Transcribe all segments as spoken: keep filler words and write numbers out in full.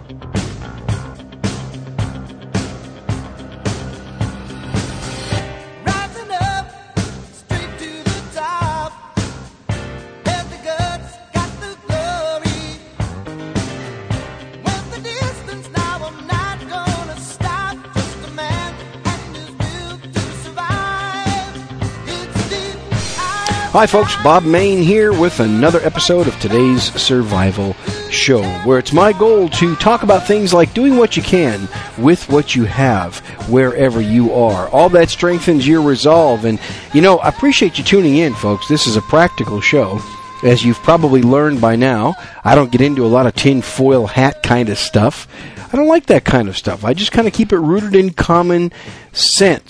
Hi folks, Bob Mayne here with another episode of today's Survival Show, where it's my goal to talk about things like doing what you can with what you have, wherever you are. All that strengthens your resolve, and you know, I appreciate you tuning in, folks. This is a practical show. As you've probably learned by now, I don't get into a lot of tinfoil hat kind of stuff. I don't like that kind of stuff. I just kind of keep it rooted in common sense.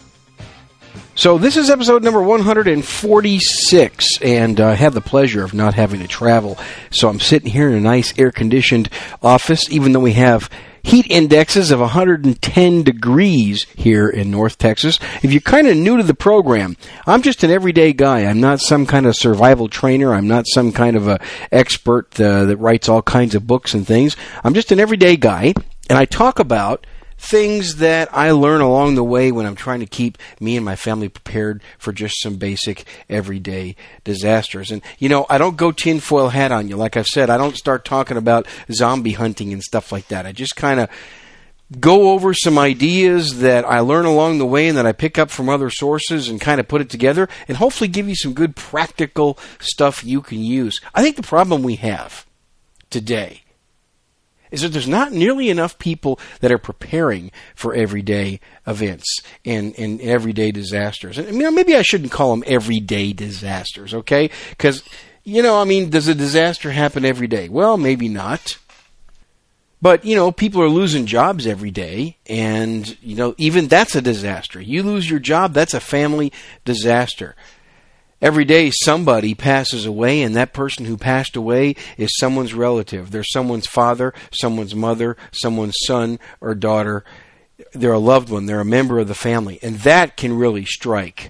So this is episode number one hundred forty-six, and I uh, have the pleasure of not having to travel. So I'm sitting here in a nice air-conditioned office, even though we have heat indexes of one hundred ten degrees here in North Texas. If you're kind of new to the program, I'm just an everyday guy. I'm not some kind of survival trainer. I'm not some kind of a expert uh, that writes all kinds of books and things. I'm just an everyday guy, and I talk about things that I learn along the way when I'm trying to keep me and my family prepared for just some basic everyday disasters. And, you know, I don't go tinfoil hat on you. Like I've said, I don't start talking about zombie hunting and stuff like that. I just kind of go over some ideas that I learn along the way and that I pick up from other sources and kind of put it together and hopefully give you some good practical stuff you can use. I think the problem we have today is that there's not nearly enough people that are preparing for everyday events and, and everyday disasters. And, I mean, maybe I shouldn't call them everyday disasters, okay? Because, you know, I mean, does a disaster happen every day? Well, maybe not. But, you know, people are losing jobs every day, and, you know, even that's a disaster. You lose your job, that's a family disaster. Every day somebody passes away, and that person who passed away is someone's relative. They're someone's father, someone's mother, someone's son or daughter. They're a loved one. They're a member of the family. And that can really strike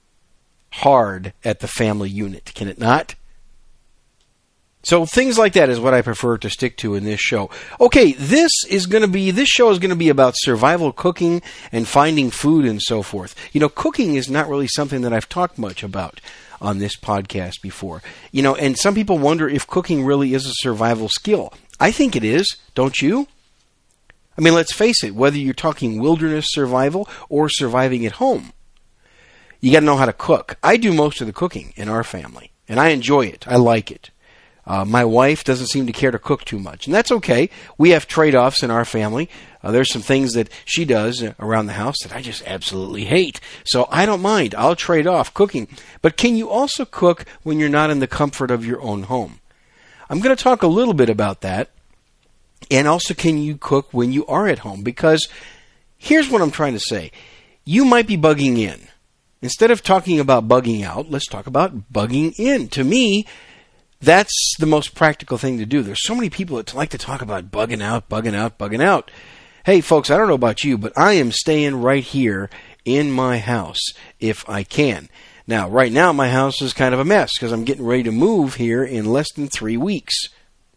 hard at the family unit, can it not? So things like that is what I prefer to stick to in this show. Okay, this is going to be, this show is going to be about survival cooking and finding food and so forth. You know, cooking is not really something that I've talked much about on this podcast before. You know, and some people wonder if cooking really is a survival skill. I think it is, don't you? I mean, let's face it, whether you're talking wilderness survival or surviving at home, you got to know how to cook. I do most of the cooking in our family, and I enjoy it. I like it. Uh, my wife doesn't seem to care to cook too much, and that's okay. We have trade-offs in our family. Uh, there's some things that she does around the house that I just absolutely hate. So I don't mind. I'll trade off cooking. But can you also cook when you're not in the comfort of your own home? I'm going to talk a little bit about that. And also, can you cook when you are at home? Because here's what I'm trying to say. You might be bugging in. Instead of talking about bugging out, let's talk about bugging in. To me, that's the most practical thing to do. There's so many people that like to talk about bugging out, bugging out, bugging out. Hey, folks, I don't know about you, but I am staying right here in my house if I can. Now, right now, my house is kind of a mess because I'm getting ready to move here in less than three weeks.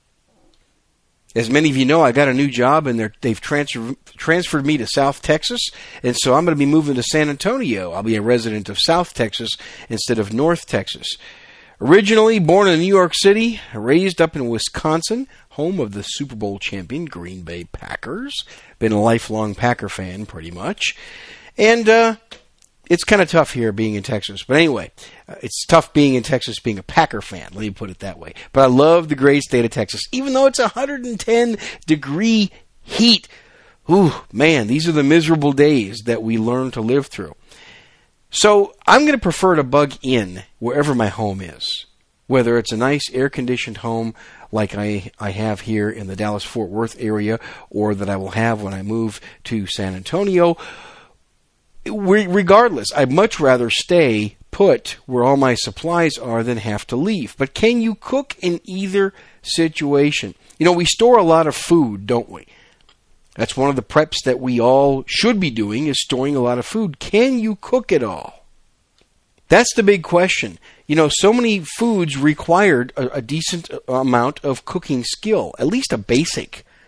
As many of you know, I got a new job, and they're, they've transfer, transferred me to South Texas, and so I'm going to be moving to San Antonio. I'll be a resident of South Texas instead of North Texas. Originally born in New York City, raised up in Wisconsin, home of the Super Bowl champion Green Bay Packers. Been a lifelong Packer fan, pretty much. And uh, it's kind of tough here being in Texas. But anyway, uh, it's tough being in Texas being a Packer fan. Let me put it that way. But I love the great state of Texas, even though it's one hundred ten degree heat. Ooh, man, these are the miserable days that we learn to live through. So I'm going to prefer to bug in wherever my home is, whether it's a nice air-conditioned home like I, I have here in the Dallas-Fort Worth area, or that I will have when I move to San Antonio. Regardless, I'd much rather stay put where all my supplies are than have to leave. But can you cook in either situation? You know, we store a lot of food, don't we? That's one of the preps that we all should be doing, is storing a lot of food. Can you cook it all? That's the big question. You know, so many foods required a, a decent amount of cooking skill, at least a basic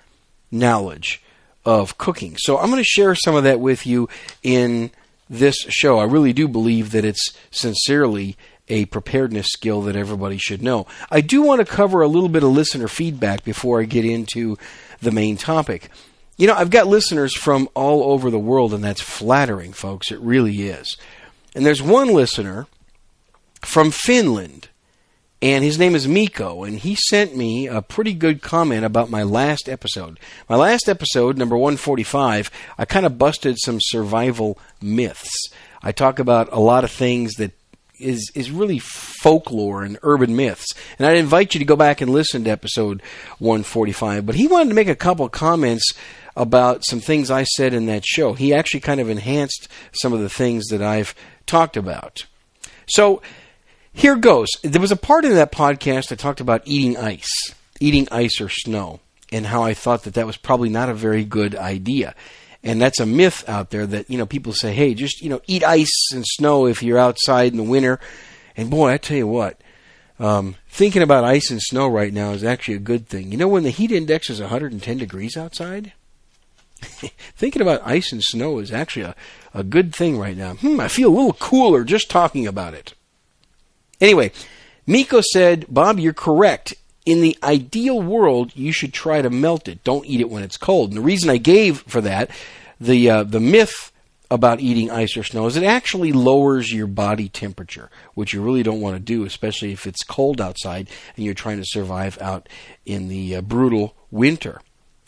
knowledge of cooking. So I'm going to share some of that with you in this show. I really do believe that it's sincerely a preparedness skill that everybody should know. I do want to cover a little bit of listener feedback before I get into the main topic. You know, I've got listeners from all over the world, and that's flattering, folks. It really is. And there's one listener from Finland, and his name is Miko, and he sent me a pretty good comment about my last episode. My last episode, number one forty-five, I kind of busted some survival myths. I talk about a lot of things that is is really folklore and urban myths. And I'd invite you to go back and listen to episode one forty-five. But he wanted to make a couple of comments about some things I said in that show. He actually kind of enhanced some of the things that I've talked about. So here goes. There was a part in that podcast I talked about eating ice, eating ice or snow, and how I thought that that was probably not a very good idea. And that's a myth out there that, you know, people say, hey, just, you know, eat ice and snow if you're outside in the winter. And boy, I tell you what, um, thinking about ice and snow right now is actually a good thing. You know, when the heat index is one hundred ten degrees outside, thinking about ice and snow is actually a, a good thing right now. Hmm, I feel a little cooler just talking about it. Anyway, Miko said, Bob, you're correct. In the ideal world, you should try to melt it. Don't eat it when it's cold. And the reason I gave for that, the uh, the myth about eating ice or snow is it actually lowers your body temperature, which you really don't want to do, especially if it's cold outside and you're trying to survive out in the uh, brutal winter.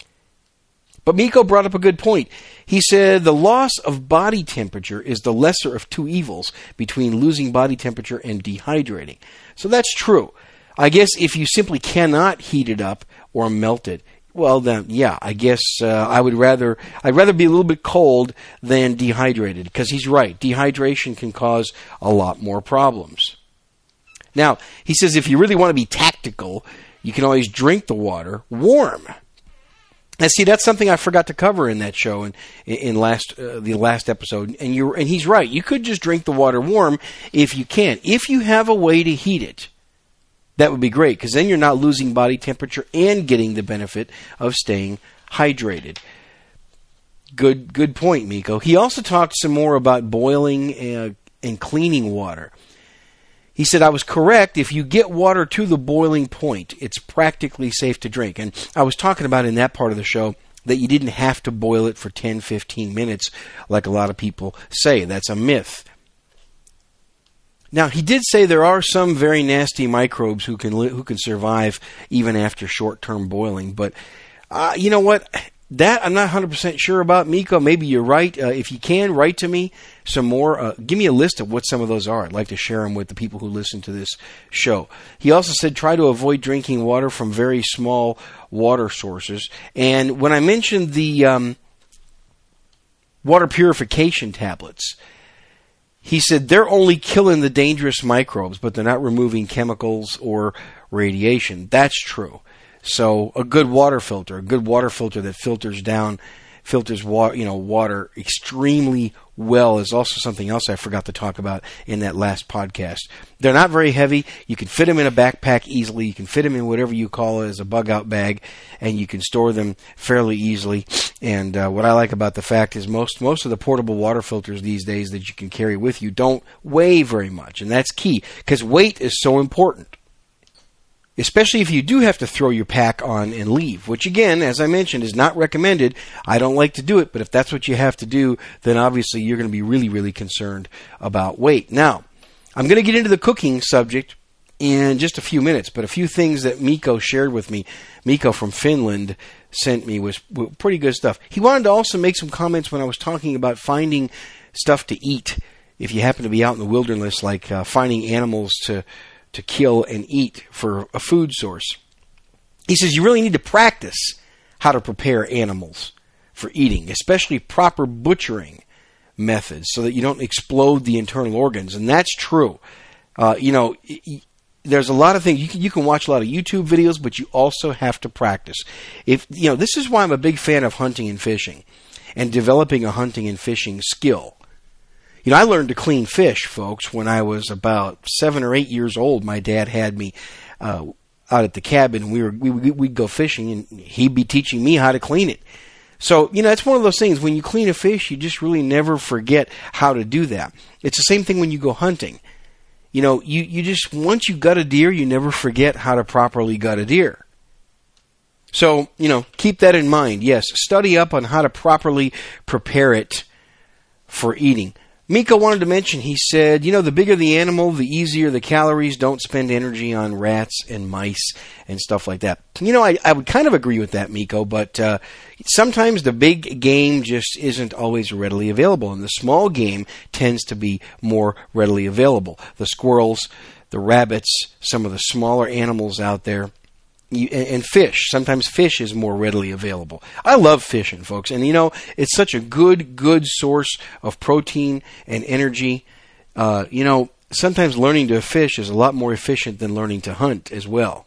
But Miko brought up a good point. He said the loss of body temperature is the lesser of two evils between losing body temperature and dehydrating. So that's true. I guess if you simply cannot heat it up or melt it, well then, yeah, I guess uh, I would rather I'd rather be a little bit cold than dehydrated, because he's right. Dehydration can cause a lot more problems. Now, he says if you really want to be tactical, you can always drink the water warm. And see, that's something I forgot to cover in that show in in last uh, the last episode. And you and he's right. You could just drink the water warm if you can. If you have a way to heat it, that would be great, because then you're not losing body temperature and getting the benefit of staying hydrated. Good good point, Miko. He also talked some more about boiling uh, and cleaning water. He said, I was correct. If you get water to the boiling point, it's practically safe to drink. And I was talking about in that part of the show that you didn't have to boil it for ten, fifteen minutes like a lot of people say. That's a myth. Now, he did say there are some very nasty microbes who can li- who can survive even after short-term boiling. But uh, you know what? That I'm not one hundred percent sure about, Miko. Maybe you're right. Uh, if you can, write to me some more. Uh, give me a list of what some of those are. I'd like to share them with the people who listen to this show. He also said try to avoid drinking water from very small water sources. And when I mentioned the um, water purification tablets, he said they're only killing the dangerous microbes, but they're not removing chemicals or radiation. That's true. So a good water filter, a good water filter that filters down, filters water, you know, water extremely well is also something else I forgot to talk about in that last podcast. They're not very heavy. You can fit them in a backpack easily. You can fit them in whatever you call it as a bug-out bag, and you can store them fairly easily. And uh, what I like about the fact is most most of the portable water filters these days that you can carry with you don't weigh very much, and that's key because weight is so important. Especially if you do have to throw your pack on and leave, which again, as I mentioned, is not recommended. I don't like to do it, but if that's what you have to do, then obviously you're going to be really, really concerned about weight. Now, I'm going to get into the cooking subject in just a few minutes, but a few things that Miko shared with me, Miko from Finland sent me was pretty good stuff. He wanted to also make some comments when I was talking about finding stuff to eat if you happen to be out in the wilderness, like uh, finding animals to to kill and eat for a food source. He says you really need to practice how to prepare animals for eating, especially proper butchering methods so that you don't explode the internal organs. And that's true. Uh, you know, there's a lot of things. You can, you can watch a lot of YouTube videos, but you also have to practice. If you know, this is why I'm a big fan of hunting and fishing and developing a hunting and fishing skill. You know, I learned to clean fish, folks, when I was about seven or eight years old. My dad had me. Uh, out at the cabin. We were we we'd go fishing, and he'd be teaching me how to clean it. So, you know, it's one of those things. When you clean a fish, you just really never forget how to do that. It's the same thing when you go hunting. You know, you, you just, once you gut a deer, you never forget how to properly gut a deer. So, you know, keep that in mind. Yes, study up on how to properly prepare it for eating. Miko wanted to mention, he said, you know, the bigger the animal, the easier the calories. Don't spend energy on rats and mice and stuff like that. You know, I, I would kind of agree with that, Miko, but uh, sometimes the big game just isn't always readily available, and the small game tends to be more readily available. The squirrels, the rabbits, some of the smaller animals out there, You, and fish. Sometimes fish is more readily available. I love fishing, folks. And, you know, it's such a good, good source of protein and energy. Uh, you know, sometimes learning to fish is a lot more efficient than learning to hunt as well.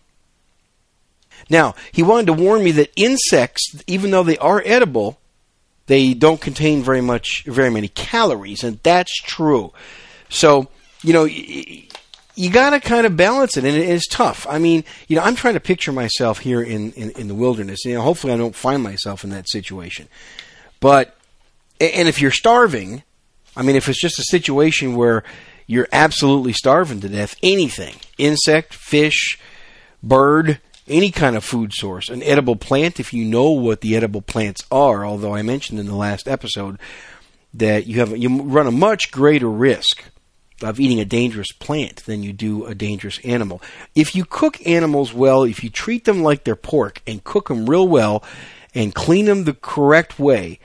Now, he wanted to warn me that insects, even though they are edible, they don't contain very much, very many calories. And that's true. So, you know, y- you got to kind of balance it, and it is tough. I mean, you know, I'm trying to picture myself here in, in, in the wilderness. You know, hopefully I don't find myself in that situation. But, and if you're starving, I mean, if it's just a situation where you're absolutely starving to death, anything, insect, fish, bird, any kind of food source, an edible plant, if you know what the edible plants are, although I mentioned in the last episode that you have you run a much greater risk of eating a dangerous plant than you do a dangerous animal. If you cook animals well, if you treat them like they're pork and cook them real well and clean them the correct way,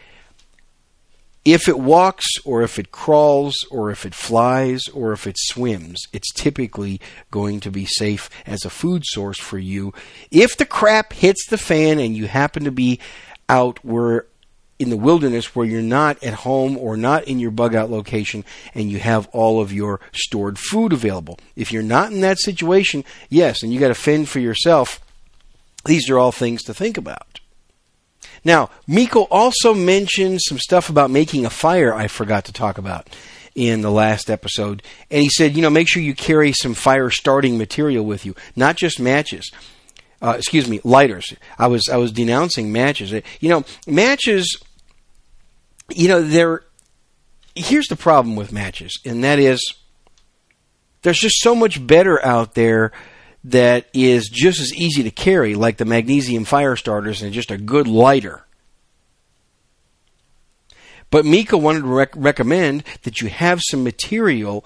if it walks or if it crawls or if it flies or if it swims, it's typically going to be safe as a food source for you. If the crap hits the fan and you happen to be out where in the wilderness where you're not at home or not in your bug out location and you have all of your stored food available. If you're not in that situation, yes, and you got to fend for yourself, these are all things to think about. Now, Miko also mentioned some stuff about making a fire I forgot to talk about in the last episode. And he said, you know, make sure you carry some fire starting material with you, not just matches. Uh, excuse me, lighters. I was I was denouncing matches. You know, matches, you know, they're, here's the problem with matches, and that is there's just so much better out there that is just as easy to carry, like the magnesium fire starters and just a good lighter. But Mika wanted to rec- recommend that you have some material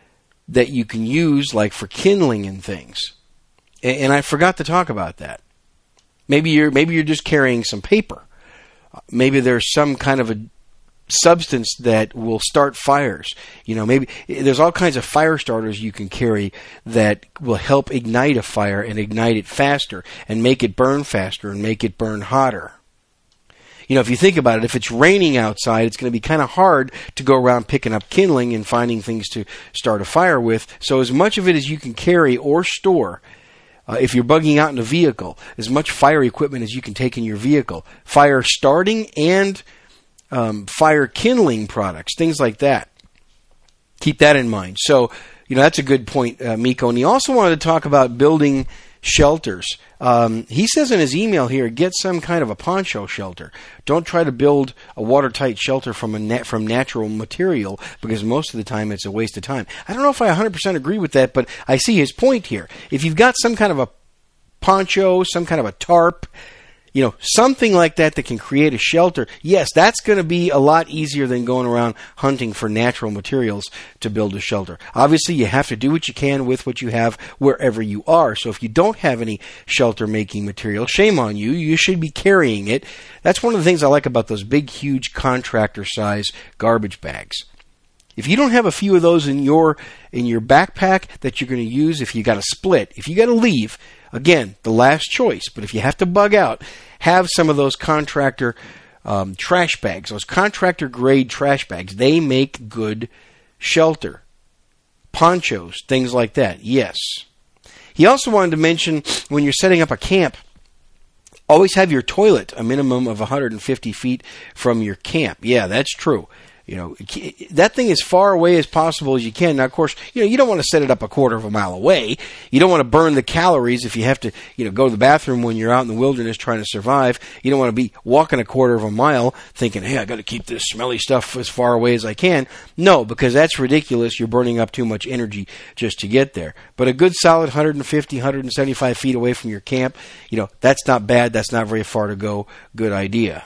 that you can use, like for kindling and things. And, and I forgot to talk about that. Maybe you're maybe you're just carrying some paper. Maybe there's some kind of a substance that will start fires. You know, maybe there's all kinds of fire starters you can carry that will help ignite a fire and ignite it faster and make it burn faster and make it burn hotter. You know, if you think about it, if it's raining outside, it's going to be kind of hard to go around picking up kindling and finding things to start a fire with. So as much of it as you can carry or store, uh, if you're bugging out in a vehicle, as much fire equipment as you can take in your vehicle, fire starting and Um, fire kindling products, things like that. Keep that in mind. So, you know, that's a good point, uh, Miko. And he also wanted to talk about building shelters. Um, he says in his email here, get some kind of a poncho shelter. Don't try to build a watertight shelter from a nat- from natural material, because most of the time it's a waste of time. I don't know if I one hundred percent agree with that, but I see his point here. If you've got some kind of a poncho, some kind of a tarp, you know, something like that that can create a shelter, yes, that's going to be a lot easier than going around hunting for natural materials to build a shelter. Obviously, you have to do what you can with what you have wherever you are. So if you don't have any shelter-making material, shame on you. You should be carrying it. That's one of the things I like about those big, huge contractor-size garbage bags. If you don't have a few of those in your in your backpack that you're going to use, if you got to split, if you got to leave, again, the last choice. But if you have to bug out, have some of those contractor um, trash bags, those contractor grade trash bags. They make good shelter. Ponchos, things like that. Yes. He also wanted to mention when you're setting up a camp, always have your toilet a minimum of one hundred fifty feet from your camp. Yeah, that's true. You know, that thing as far away as possible as you can. Now, of course, you know, you don't want to set it up a quarter of a mile away. You don't want to burn the calories if you have to, you know, go to the bathroom when you're out in the wilderness trying to survive. You don't want to be walking a quarter of a mile thinking, hey, I got to keep this smelly stuff as far away as I can. No, because that's ridiculous. You're burning up too much energy just to get there. But a good solid one fifty, one seventy-five feet away from your camp, you know, that's not bad. That's not very far to go. Good idea.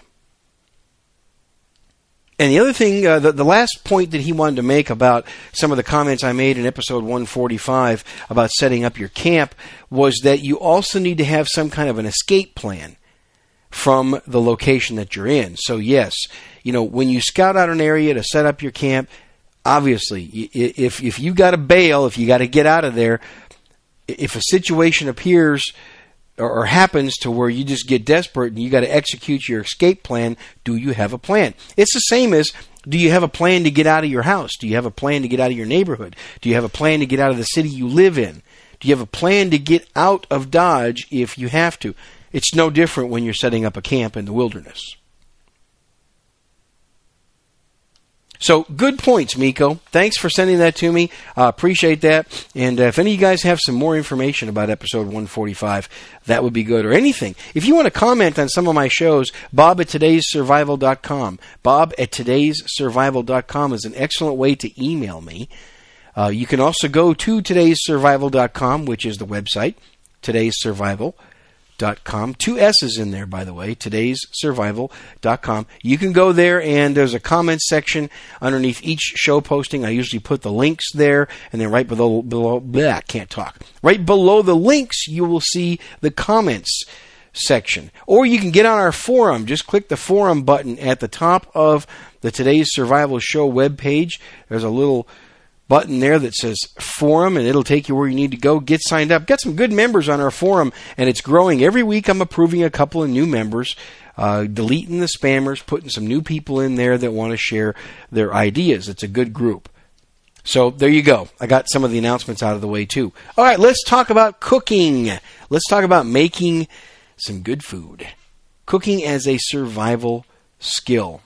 And the other thing, uh, the, the last point that he wanted to make about some of the comments I made in episode one forty-five about setting up your camp was that you also need to have some kind of an escape plan from the location that you're in. So yes, you know, when you scout out an area to set up your camp, obviously, if if you got to bail, if you got to get out of there, if a situation appears or happens to where you just get desperate and you got to execute your escape plan, do you have a plan? It's the same as, do you have a plan to get out of your house? Do you have a plan to get out of your neighborhood? Do you have a plan to get out of the city you live in? Do you have a plan to get out of Dodge if you have to? It's no different when you're setting up a camp in the wilderness. So, good points, Miko. Thanks for sending that to me. I uh, appreciate that. And uh, if any of you guys have some more information about episode one forty-five, that would be good. Or anything. If you want to comment on some of my shows, bob at todays survival dot com. bob at todays survival dot com is an excellent way to email me. Uh, you can also go to todays survival dot com, which is the website, todays survival dot com. Two S's in there, by the way, todays survival dot com. You can go there, and there's a comments section underneath each show posting. I usually put the links there, and then right below, below bleh, I can't talk. Right below the links, you will see the comments section. Or you can get on our forum. Just click the forum button at the top of the Today's Survival Show webpage. There's a little button there that says forum, and it'll take you where you need to go. Get signed up. Got some good members on our forum, and it's growing. Every week I'm approving a couple of new members, uh, deleting the spammers, putting some new people in there that want to share their ideas. It's a good group. So there you go. I got some of the announcements out of the way too. All right, let's talk about cooking. Let's talk about making some good food. Cooking as a survival skill.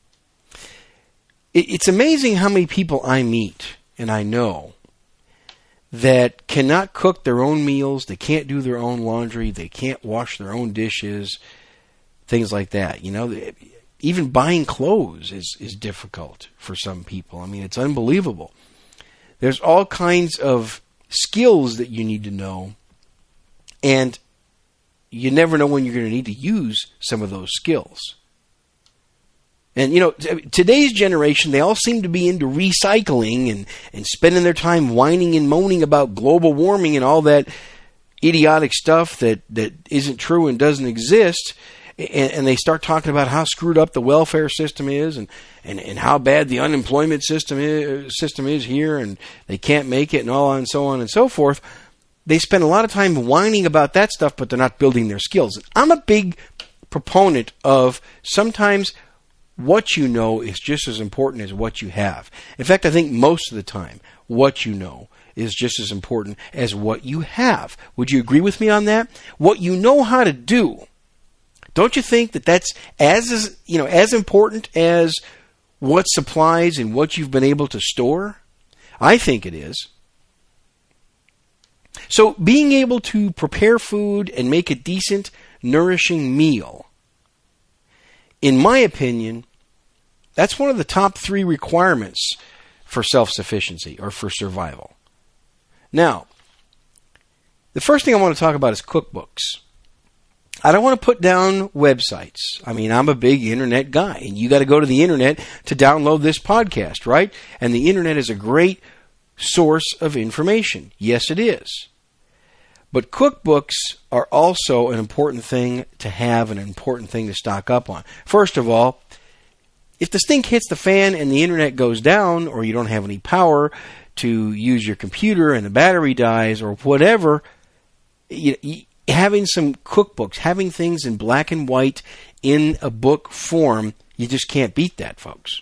It's amazing how many people I meet and I know that cannot cook their own meals, they can't do their own laundry, they can't wash their own dishes, things like that. You know, even buying clothes is, is difficult for some people. I mean, it's unbelievable. There's all kinds of skills that you need to know, and you never know when you're going to need to use some of those skills. And, you know, today's generation, they all seem to be into recycling and, and spending their time whining and moaning about global warming and all that idiotic stuff that, that isn't true and doesn't exist. And, and they start talking about how screwed up the welfare system is and, and, and how bad the unemployment system is, system is here and they can't make it and all and so on and so forth. They spend a lot of time whining about that stuff, but they're not building their skills. And I'm a big proponent of sometimes what you know is just as important as what you have. In fact, I think most of the time, what you know is just as important as what you have. Would you agree with me on that? What you know how to do, don't you think that that's as, you know, as important as what supplies and what you've been able to store? I think it is. So being able to prepare food and make a decent, nourishing meal, in my opinion, that's one of the top three requirements for self-sufficiency or for survival. Now, the first thing I want to talk about is cookbooks. I don't want to put down websites. I mean, I'm a big internet guy, and you got to go to the internet to download this podcast, right? And the internet is a great source of information. Yes, it is. But cookbooks are also an important thing to have, an important thing to stock up on. First of all, if the stink hits the fan and the internet goes down, or you don't have any power to use your computer and the battery dies or whatever, you, you, having some cookbooks, having things in black and white in a book form, you just can't beat that, folks.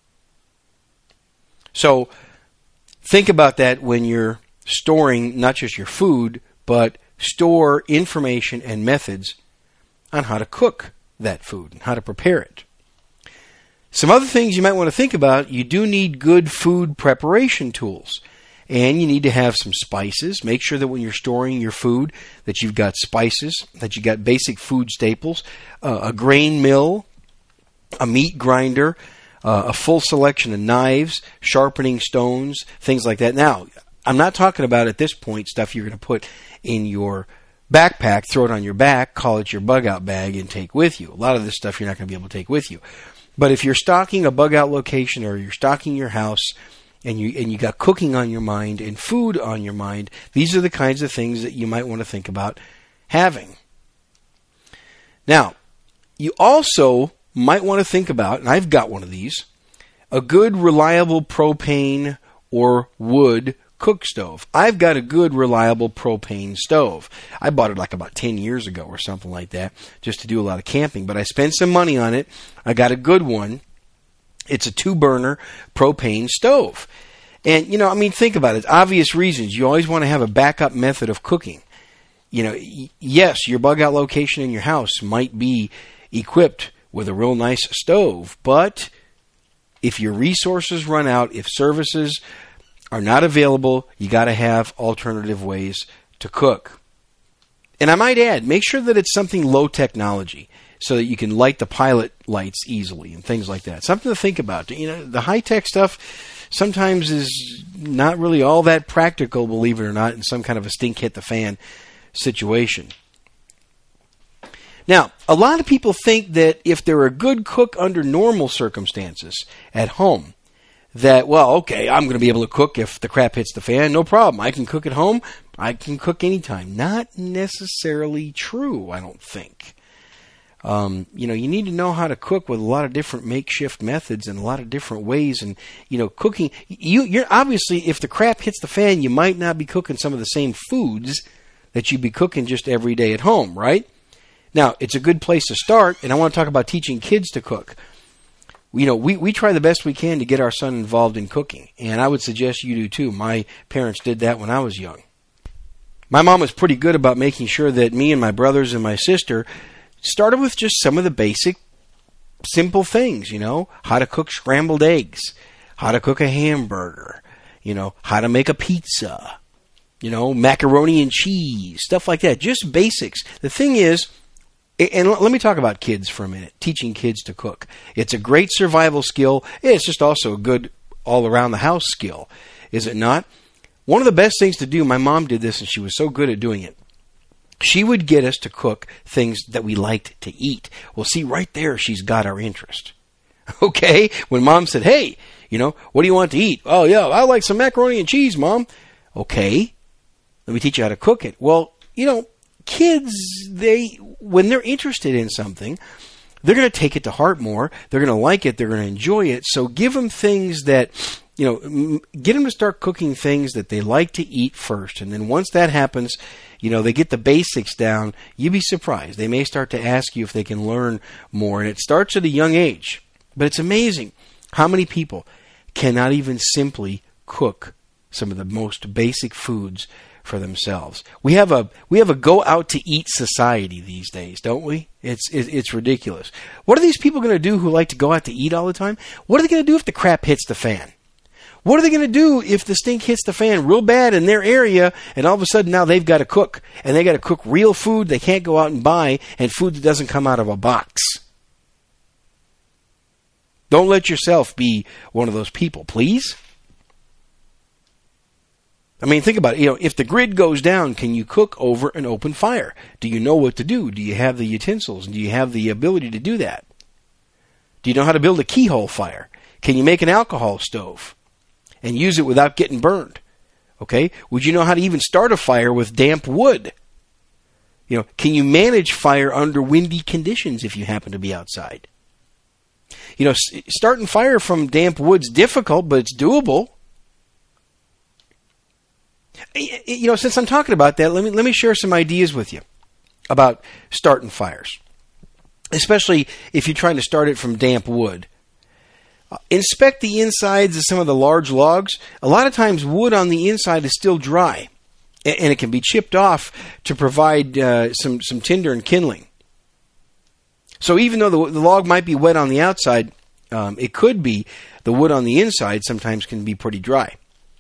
So think about that when you're storing not just your food, but store information and methods on how to cook that food and how to prepare it. Some other things you might want to think about, you do need good food preparation tools. And you need to have some spices. Make sure that when you're storing your food that you've got spices, that you've got basic food staples, uh, a grain mill, a meat grinder, uh, a full selection of knives, sharpening stones, things like that. Now, I'm not talking about at this point stuff you're going to put in your backpack, throw it on your back, call it your bug out bag, and take with you. A lot of this stuff you're not going to be able to take with you. But if you're stocking a bug out location or you're stocking your house, and you and you got cooking on your mind and food on your mind, these are the kinds of things that you might want to think about having. Now, you also might want to think about, and I've got one of these, a good, reliable propane or wood cook stove. I've got a good, reliable propane stove. I bought it like about ten years ago or something like that, just to do a lot of camping, but I spent some money on it. I got a good one. It's a two-burner propane stove. And, you know, I mean, think about it. Obvious reasons. You always want to have a backup method of cooking. You know, y- yes, your bug-out location in your house might be equipped with a real nice stove, but if your resources run out, if services are not available, you got to have alternative ways to cook. And I might add, make sure that it's something low technology, so that you can light the pilot lights easily and things like that. Something to think about. You know, the high-tech stuff sometimes is not really all that practical, believe it or not, in some kind of a stink-hit-the-fan situation. Now, a lot of people think that if they're a good cook under normal circumstances at home, that, well, okay, I'm going to be able to cook if the crap hits the fan. No problem. I can cook at home. I can cook anytime. Not necessarily true, I don't think. Um, you know, you need to know how to cook with a lot of different makeshift methods and a lot of different ways. And, you know, cooking, you, you're obviously, if the crap hits the fan, you might not be cooking some of the same foods that you'd be cooking just every day at home, right? Now, it's a good place to start, and I want to talk about teaching kids to cook. You know, we, we try the best we can to get our son involved in cooking, and I would suggest you do too. My parents did that when I was young. My mom was pretty good about making sure that me and my brothers and my sister started with just some of the basic, simple things, you know, how to cook scrambled eggs, how to cook a hamburger, you know, how to make a pizza, you know, macaroni and cheese, stuff like that. Just basics. The thing is, and let me talk about kids for a minute, teaching kids to cook. It's a great survival skill. It's just also a good all-around-the-house skill, is it not? One of the best things to do, my mom did this, and she was so good at doing it. She would get us to cook things that we liked to eat. Well, see, right there, she's got our interest. Okay? When Mom said, hey, you know, what do you want to eat? Oh, yeah, I like some macaroni and cheese, Mom. Okay. Let me teach you how to cook it. Well, you know, kids, they when they're interested in something, they're going to take it to heart more. They're going to like it. They're going to enjoy it. So give them things that, you know, get them to start cooking things that they like to eat first. And then once that happens, you know, they get the basics down, you'd be surprised. They may start to ask you if they can learn more. And it starts at a young age. But it's amazing how many people cannot even simply cook some of the most basic foods for themselves. We have a we have a go out to eat society these days, don't we? It's it, it's ridiculous. What are these people going to do who like to go out to eat all the time? What are they going to do if the crap hits the fan? What are they going to do if the stink hits the fan real bad in their area, and all of a sudden now they've got to cook, and they got to cook real food they can't go out and buy, and food that doesn't come out of a box? Don't let yourself be one of those people, please. I mean, think about it. You know, if the grid goes down, can you cook over an open fire? Do you know what to do? Do you have the utensils? Do you have the ability to do that? Do you know how to build a keyhole fire? Can you make an alcohol stove and use it without getting burned? Okay? Would you know how to even start a fire with damp wood? You know, can you manage fire under windy conditions if you happen to be outside? You know, starting fire from damp wood's difficult, but it's doable. You know, since I'm talking about that, let me let me share some ideas with you about starting fires, especially if you're trying to start it from damp wood. Uh, inspect the insides of some of the large logs. A lot of times wood on the inside is still dry, and, and it can be chipped off to provide uh, some, some tinder and kindling. So even though the, the log might be wet on the outside, Um, it could be the wood on the inside sometimes can be pretty dry.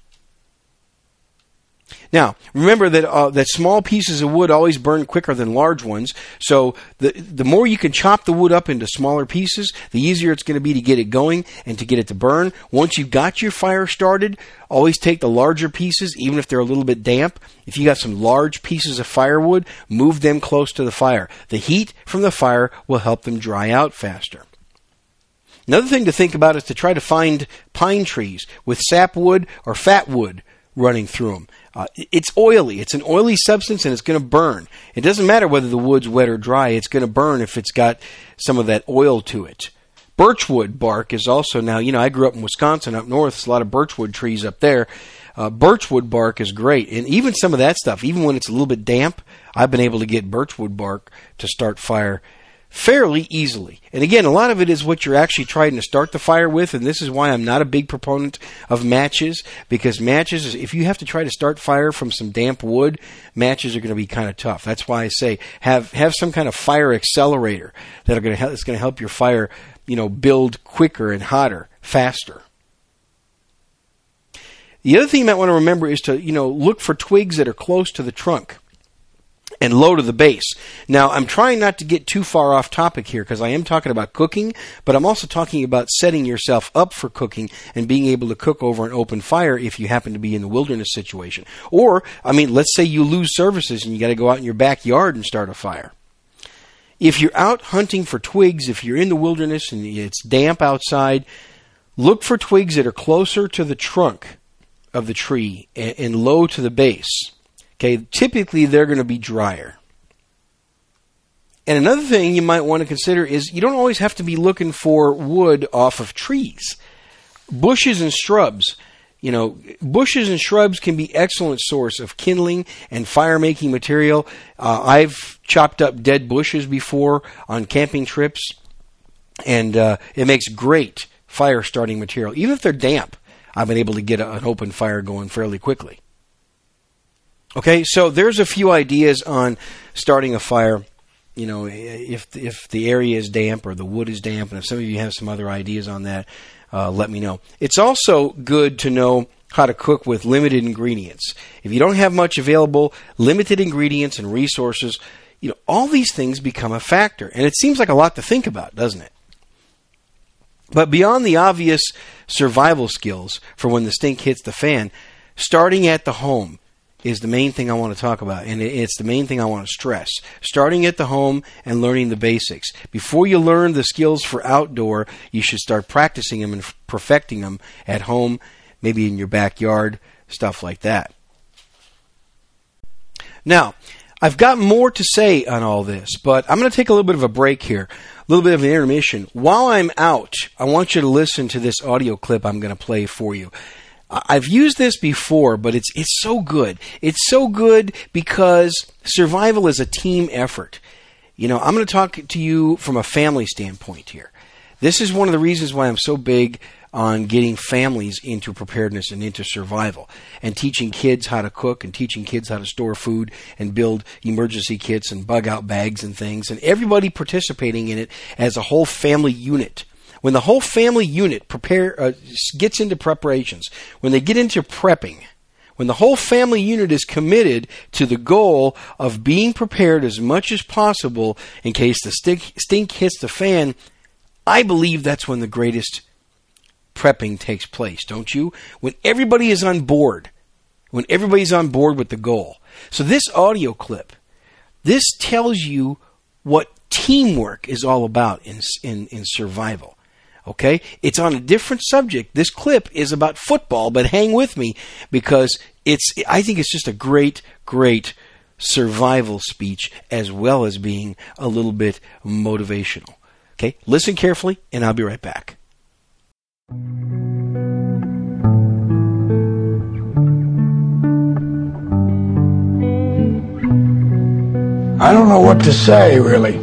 Now, remember that uh, that small pieces of wood always burn quicker than large ones, so the the more you can chop the wood up into smaller pieces, the easier it's going to be to get it going and to get it to burn. Once you've got your fire started, always take the larger pieces, even if they're a little bit damp. If you got some large pieces of firewood, move them close to the fire. The heat from the fire will help them dry out faster. Another thing to think about is to try to find pine trees with sapwood or fat wood running through them. Uh, it's oily. It's an oily substance, and it's going to burn. It doesn't matter whether the wood's wet or dry. It's going to burn if it's got some of that oil to it. Birchwood bark is also now, you know, I grew up in Wisconsin up north. There's a lot of birchwood trees up there. Uh, birchwood bark is great. And even some of that stuff, even when it's a little bit damp, I've been able to get birchwood bark to start fire fairly easily. And again, a lot of it is what you're actually trying to start the fire with, and this is why I'm not a big proponent of matches, because matches, if you have to try to start fire from some damp wood, matches are going to be kind of tough. That's why I say have have some kind of fire accelerator that are going to help, that's going to help your fire, you know, build quicker and hotter, faster. The other thing you might want to remember is to, you know, look for twigs that are close to the trunk and low to the base. Now, I'm trying not to get too far off topic here because I am talking about cooking, but I'm also talking about setting yourself up for cooking and being able to cook over an open fire if you happen to be in the wilderness situation. Or, I mean, let's say you lose services and you got to go out in your backyard and start a fire. If you're out hunting for twigs, if you're in the wilderness and it's damp outside, look for twigs that are closer to the trunk of the tree and, and low to the base. Okay, typically they're going to be drier. And another thing you might want to consider is you don't always have to be looking for wood off of trees. Bushes and shrubs, you know, bushes and shrubs can be excellent source of kindling and fire-making material. Uh, I've chopped up dead bushes before on camping trips, and uh, it makes great fire-starting material. Even if they're damp, I've been able to get a, an open fire going fairly quickly. Okay, so there's a few ideas on starting a fire. You know, if if the area is damp or the wood is damp, and if some of you have some other ideas on that, uh, let me know. It's also good to know how to cook with limited ingredients. If you don't have much available, limited ingredients and resources, you know, all these things become a factor. And it seems like a lot to think about, doesn't it? But beyond the obvious survival skills for when the stink hits the fan, starting at the home is the main thing I want to talk about, and it's the main thing I want to stress. Starting at the home and learning the basics. Before you learn the skills for outdoor, you should start practicing them and perfecting them at home, maybe in your backyard, stuff like that. Now, I've got more to say on all this, but I'm going to take a little bit of a break here, a little bit of an intermission. While I'm out, I want you to listen to this audio clip I'm going to play for you. I've used this before, but it's it's so good. It's so good because survival is a team effort. You know, I'm going to talk to you from a family standpoint here. This is one of the reasons why I'm so big on getting families into preparedness and into survival, and teaching kids how to cook and teaching kids how to store food and build emergency kits and bug out bags and things, and everybody participating in it as a whole family unit. When the whole family unit prepare uh, gets into preparations, when they get into prepping, when the whole family unit is committed to the goal of being prepared as much as possible in case the stink, stink hits the fan, I believe that's when the greatest prepping takes place, don't you? When everybody is on board, when everybody's on board with the goal. So this audio clip, this tells you what teamwork is all about in in, in survival. Okay? It's on a different subject. This clip is about football, but hang with me because it's I think it's just a great, great survival speech as well as being a little bit motivational. Okay? Listen carefully, and I'll be right back. I don't know what to say, really.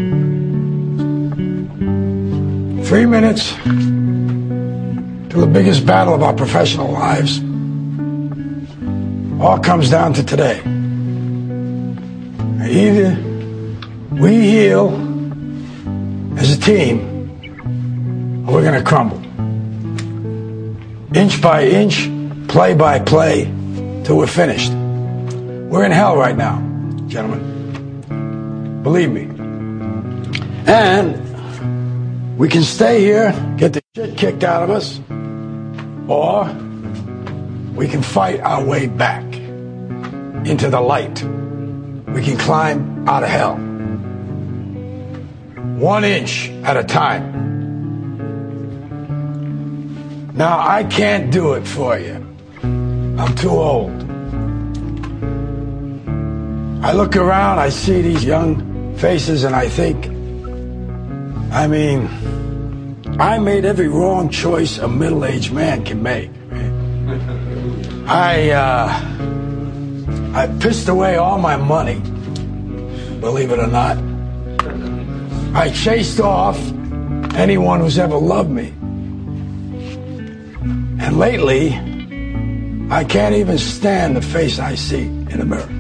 Three minutes to the biggest battle of our professional lives. All comes down to today. Either we heal as a team, we're going to crumble. Inch by inch, play by play, till we're finished. We're in hell right now, gentlemen. Believe me. And we can stay here, get the shit kicked out of us, or we can fight our way back into the light. We can climb out of hell. One inch at a time. Now, I can't do it for you. I'm too old. I look around, I see these young faces, and I think, I mean, I made every wrong choice a middle-aged man can make. I, uh, I pissed away all my money, believe it or not. I chased off anyone who's ever loved me. And lately, I can't even stand the face I see in the mirror.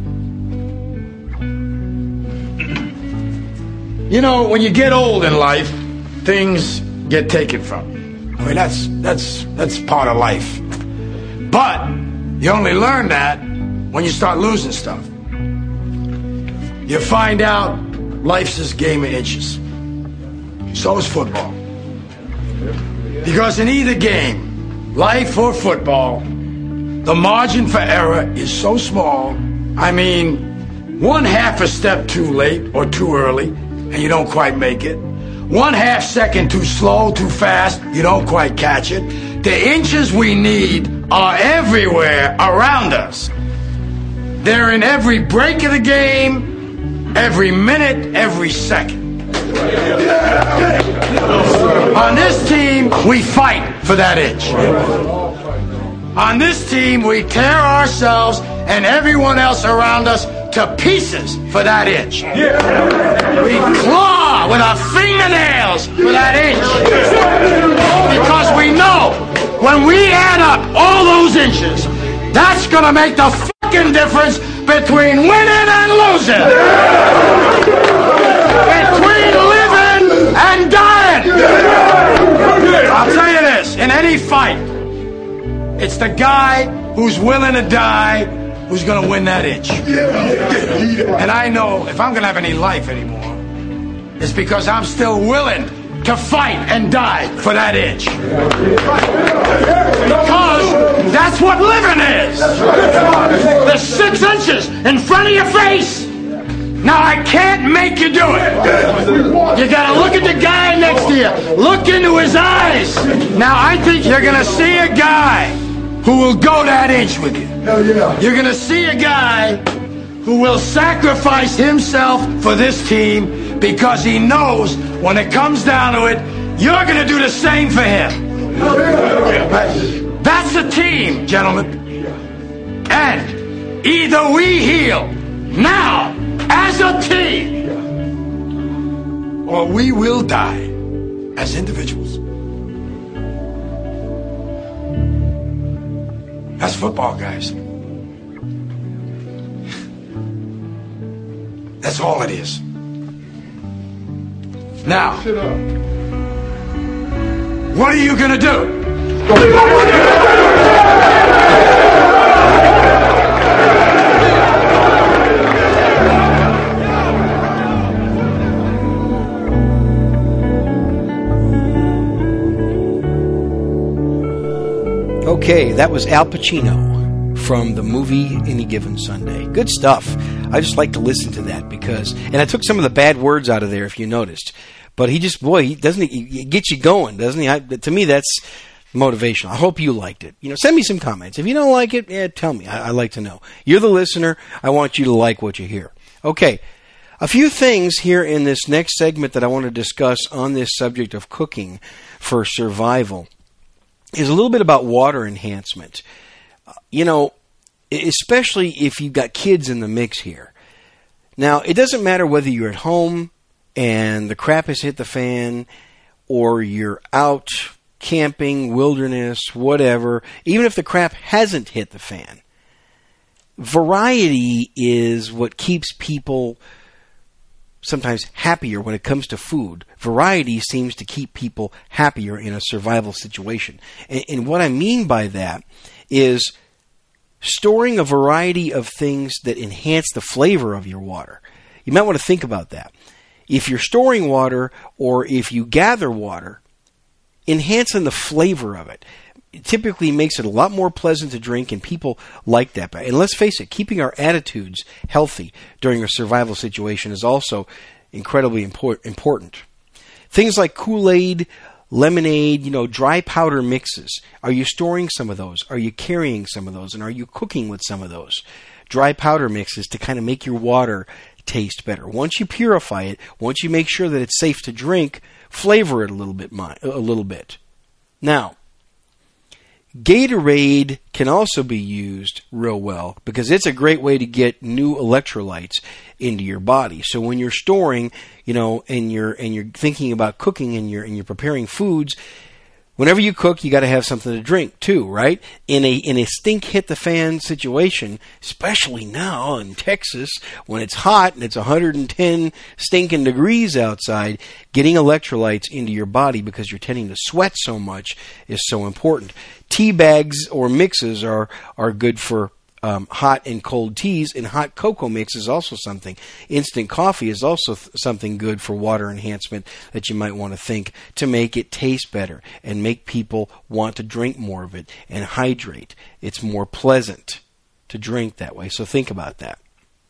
You know, when you get old in life, things get taken from you. I mean, that's, that's, that's part of life. But you only learn that when you start losing stuff. You find out life's this game of inches. So is football. Because in either game, life or football, the margin for error is so small. I mean, one half a step too late or too early, and you don't quite make it. One half second too slow, too fast, you don't quite catch it. The inches we need are everywhere around us. They're in every break of the game, every minute, every second. On this team, we fight for that inch. On this team, we tear ourselves and everyone else around us to pieces for that inch. We claw with our fingernails for that inch. Because we know when we add up all those inches, that's going to make the fucking difference between winning and losing. Between living and dying. I'll tell you this, in any fight, it's the guy who's willing to die who's going to win that inch. And I know if I'm going to have any life anymore, it's because I'm still willing to fight and die for that inch. Because that's what living is. The six inches in front of your face. Now, I can't make you do it. You got to look at the guy next to you. Look into his eyes. Now, I think you're going to see a guy who will go that inch with you. You're going to see a guy who will sacrifice himself for this team because he knows when it comes down to it, you're going to do the same for him. That's the team, gentlemen. And either we heal now as a team, or we will die as individuals. That's football, guys. That's all it is. Now, what are you going to do? Okay, that was Al Pacino from the movie Any Given Sunday. Good stuff. I just like to listen to that because, and I took some of the bad words out of there if you noticed. But he just, boy, he doesn't he, he gets you going, doesn't he? I, to me, that's motivational. I hope you liked it. You know, send me some comments. If you don't like it, yeah, tell me. I, I like to know. You're the listener. I want you to like what you hear. Okay, a few things here in this next segment that I want to discuss on this subject of cooking for survival is a little bit about water enhancement. Uh, you know, especially if you've got kids in the mix here. Now, it doesn't matter whether you're at home and the crap has hit the fan, or you're out camping, wilderness, whatever, even if the crap hasn't hit the fan. Variety is what keeps people sometimes happier when it comes to food. Variety seems to keep people happier in a survival situation. And, and what I mean by that is storing a variety of things that enhance the flavor of your water. You might want to think about that. If you're storing water or if you gather water, enhancing the flavor of it typically makes it a lot more pleasant to drink, and people like that. And let's face it, keeping our attitudes healthy during a survival situation is also incredibly import- important. Things like Kool-Aid, lemonade, you know, dry powder mixes. Are you storing some of those? Are you carrying some of those? And are you cooking with some of those? Dry powder mixes to kind of make your water taste better. Once you purify it, once you make sure that it's safe to drink, flavor it a little bit. A little bit. Now, Gatorade can also be used real well because it's a great way to get new electrolytes into your body. So when you're storing, you know, and you're and you're thinking about cooking and you're and you're preparing foods, whenever you cook, you got to have something to drink too, right? In a in a stink hit the fan situation, especially now in Texas when it's hot and it's one hundred ten stinking degrees outside, getting electrolytes into your body because you're tending to sweat so much is so important. Tea bags or mixes are are good for um, hot and cold teas, and hot cocoa mix is also something. Instant coffee is also th- something good for water enhancement that you might want to think to make it taste better and make people want to drink more of it and hydrate. It's more pleasant to drink that way, so think about that.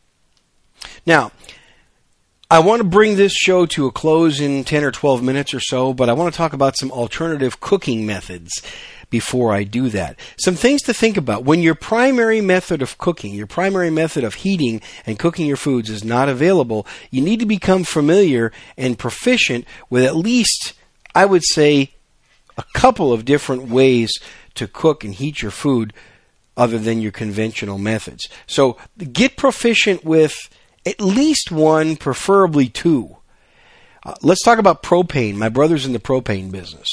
Now, I want to bring this show to a close in ten or twelve minutes or so, but I want to talk about some alternative cooking methods before I do that. Some things to think about. When your primary method of cooking, your primary method of heating and cooking your foods is not available, you need to become familiar and proficient with at least, I would say, a couple of different ways to cook and heat your food other than your conventional methods. So get proficient with at least one, preferably two. Uh, let's talk about propane. My brother's in the propane business.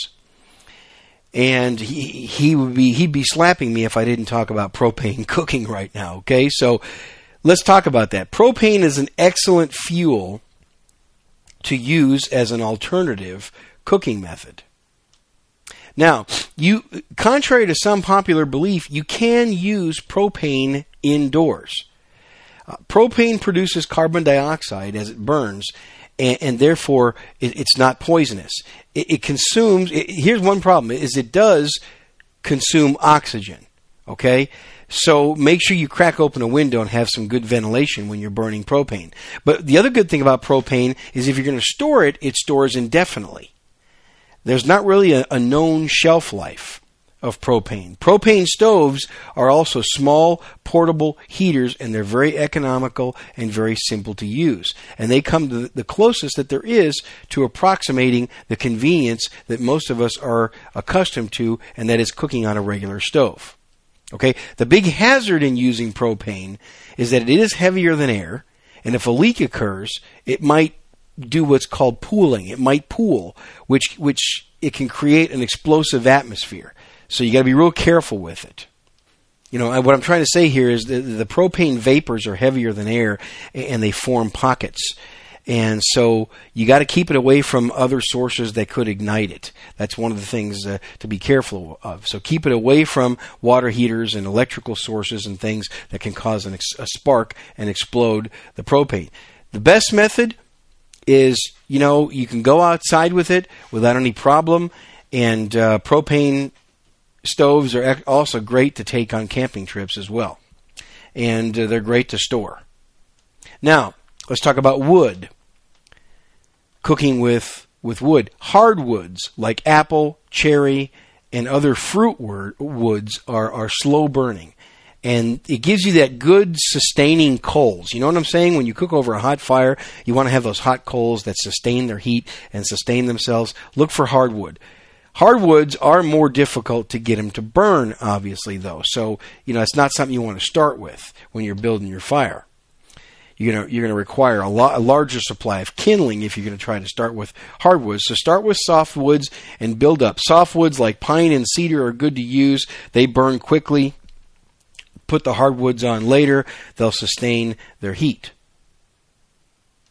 And he he would be he'd be slapping me if I didn't talk about propane cooking right now, okay? So let's talk about that. Propane is an excellent fuel to use as an alternative cooking method. Now, you contrary to some popular belief, you can use propane indoors. Uh, propane produces carbon dioxide as it burns, and, and therefore it, it's not poisonous. It, it consumes, it, here's one problem, is it does consume oxygen, okay? So make sure you crack open a window and have some good ventilation when you're burning propane. But the other good thing about propane is if you're going to store it, it stores indefinitely. There's not really a, a known shelf life of propane. Propane stoves are also small, portable heaters, and they're very economical and very simple to use. And they come to the closest that there is to approximating the convenience that most of us are accustomed to, and that is cooking on a regular stove. Okay, the big hazard in using propane is that it is heavier than air, and if a leak occurs, it might do what's called pooling. It might pool, which which it can create an explosive atmosphere. So you got to be real careful with it. You know, what I'm trying to say here is that the propane vapors are heavier than air, and they form pockets. And so you got to keep it away from other sources that could ignite it. That's one of the things uh, to be careful of. So keep it away from water heaters and electrical sources and things that can cause an ex- a spark and explode the propane. The best method is, you know, you can go outside with it without any problem, and uh, propane stoves are also great to take on camping trips as well. And uh, they're great to store. Now, let's talk about wood. Cooking with, with wood. Hardwoods like apple, cherry, and other fruit woods are, are slow burning. And it gives you that good sustaining coals. You know what I'm saying? When you cook over a hot fire, you want to have those hot coals that sustain their heat and sustain themselves. Look for hardwood. Hardwoods are more difficult to get them to burn, obviously, though. So, you know, it's not something you want to start with when you're building your fire. You're going to, you're going to require a, lot, a larger supply of kindling if you're going to try to start with hardwoods. So start with softwoods and build up. Softwoods like pine and cedar are good to use. They burn quickly. Put the hardwoods on later. They'll sustain their heat.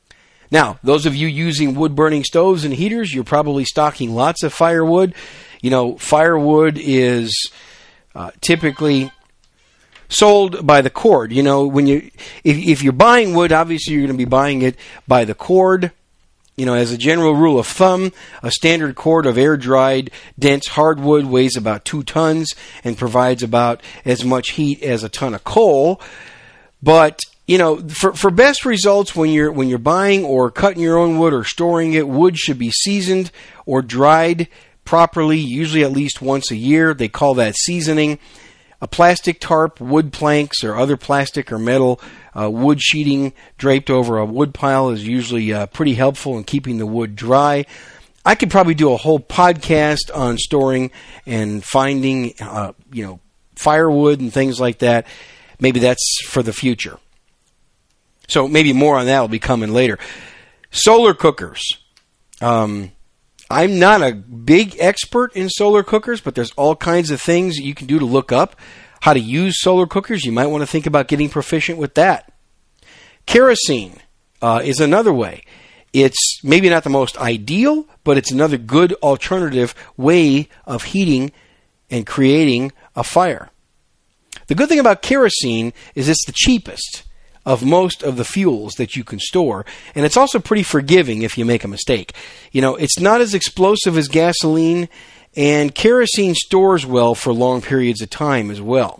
Now, those of you using wood-burning stoves and heaters, you're probably stocking lots of firewood. You know, firewood is uh, typically sold by the cord. You know, when you if, if you're buying wood, obviously you're going to be buying it by the cord. You know, as a general rule of thumb, a standard cord of air-dried, dense hardwood weighs about two tons and provides about as much heat as a ton of coal. But you know, for for best results when you're when you're buying or cutting your own wood or storing it, wood should be seasoned or dried properly, usually at least once a year. They call that seasoning. A plastic tarp, wood planks, or other plastic or metal uh, wood sheeting draped over a wood pile is usually uh, pretty helpful in keeping the wood dry. I could probably do a whole podcast on storing and finding, uh, you know, firewood and things like that. Maybe that's for the future. So maybe more on that will be coming later. Solar cookers. Um, I'm not a big expert in solar cookers, but there's all kinds of things that you can do to look up how to use solar cookers. You might want to think about getting proficient with that. Kerosene uh, is another way. It's maybe not the most ideal, but it's another good alternative way of heating and creating a fire. The good thing about kerosene is it's the cheapest of most of the fuels that you can store, and it's also pretty forgiving if you make a mistake. You know, it's not as explosive as gasoline, and kerosene stores well for long periods of time as well.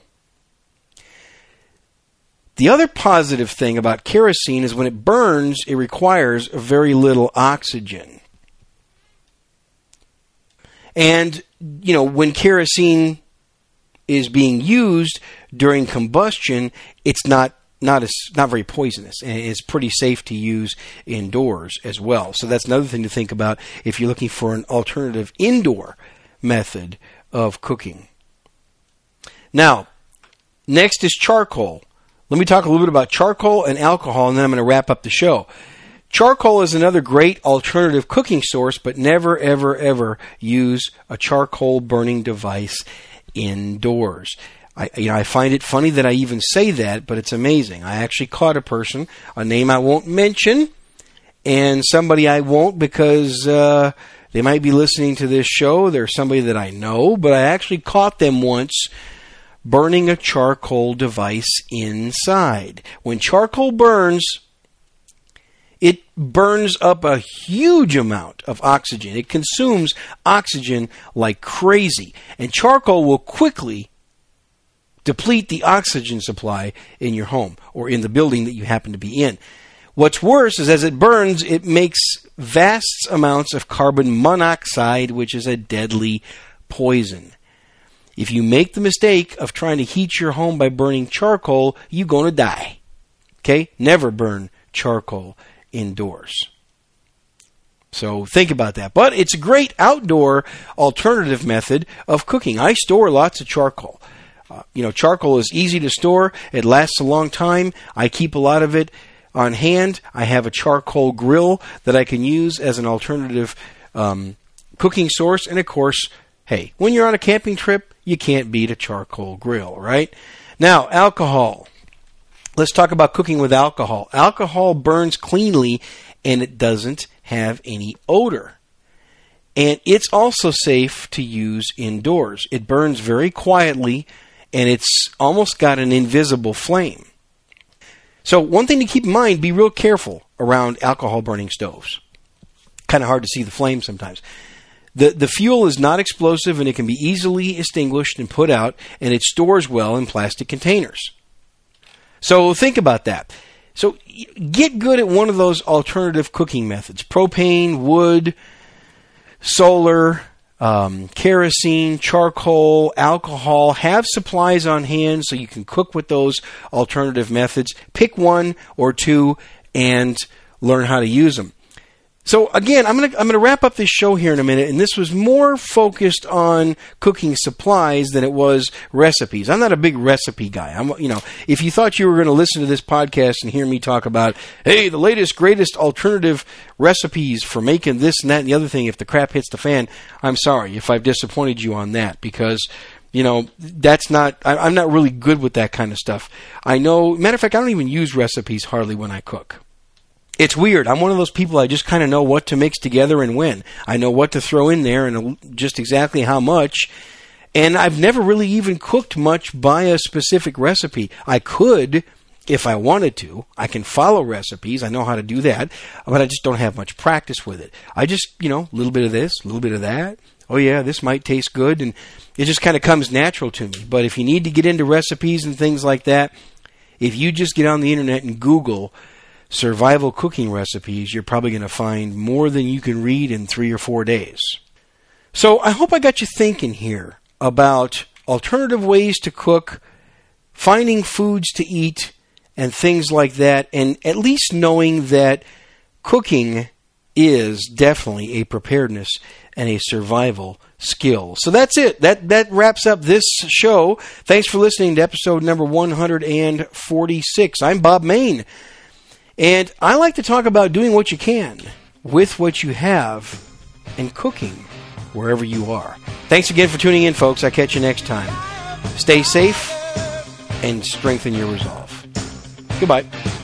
The other positive thing about kerosene is when it burns, it requires very little oxygen. And, you know, when kerosene is being used during combustion, it's not Not as not very poisonous, and it's pretty safe to use indoors as well. So that's another thing to think about if you're looking for an alternative indoor method of cooking. Now, next is charcoal. Let me talk a little bit about charcoal and alcohol, and then I'm going to wrap up the show. Charcoal is another great alternative cooking source, but never, ever, ever use a charcoal burning device indoors. I, you know, I find it funny that I even say that, but it's amazing. I actually caught a person, a name I won't mention, and somebody I won't because uh, they might be listening to this show. They're somebody that I know, but I actually caught them once burning a charcoal device inside. When charcoal burns, it burns up a huge amount of oxygen. It consumes oxygen like crazy, and charcoal will quickly deplete the oxygen supply in your home or in the building that you happen to be in. What's worse is as it burns, it makes vast amounts of carbon monoxide, which is a deadly poison. If you make the mistake of trying to heat your home by burning charcoal, you're going to die. Okay? Never burn charcoal indoors. So think about that. But it's a great outdoor alternative method of cooking. I store lots of charcoal. Uh, you know, charcoal is easy to store. It lasts a long time. I keep a lot of it on hand. I have a charcoal grill that I can use as an alternative um, cooking source. And, of course, hey, when you're on a camping trip, you can't beat a charcoal grill, right? Now, alcohol. Let's talk about cooking with alcohol. Alcohol burns cleanly, and it doesn't have any odor. And it's also safe to use indoors. It burns very quietly, and it's almost got an invisible flame. So one thing to keep in mind, be real careful around alcohol burning stoves. Kind of hard to see the flame sometimes. The the fuel is not explosive, and it can be easily extinguished and put out, and it stores well in plastic containers. So think about that. So get good at one of those alternative cooking methods. Propane, wood, solar, Um, kerosene, charcoal, alcohol. Have supplies on hand so you can cook with those alternative methods. Pick one or two and learn how to use them. So again, I'm going to I'm going to wrap up this show here in a minute, and this was more focused on cooking supplies than it was recipes. I'm not a big recipe guy. I'm you know, if you thought you were going to listen to this podcast and hear me talk about, hey, the latest greatest alternative recipes for making this and that and the other thing, if the crap hits the fan, I'm sorry if I've disappointed you on that, because you know, that's not, I, I'm not really good with that kind of stuff. I know, matter of fact, I don't even use recipes hardly when I cook. It's weird. I'm one of those people, I just kind of know what to mix together and when. I know what to throw in there and just exactly how much. And I've never really even cooked much by a specific recipe. I could, if I wanted to. I can follow recipes. I know how to do that. But I just don't have much practice with it. I just, you know, a little bit of this, a little bit of that. Oh, yeah, this might taste good. And it just kind of comes natural to me. But if you need to get into recipes and things like that, if you just get on the internet and Google survival cooking recipes, you're probably going to find more than you can read in three or four days. So I hope I got you thinking here about alternative ways to cook, finding foods to eat, and things like that, and at least knowing that cooking is definitely a preparedness and a survival skill. So that's it. That that wraps up this show. Thanks for listening to episode number one hundred forty-six. I'm Bob Mayne, and I like to talk about doing what you can with what you have and cooking wherever you are. Thanks again for tuning in, folks. I'll catch you next time. Stay safe and strengthen your resolve. Goodbye.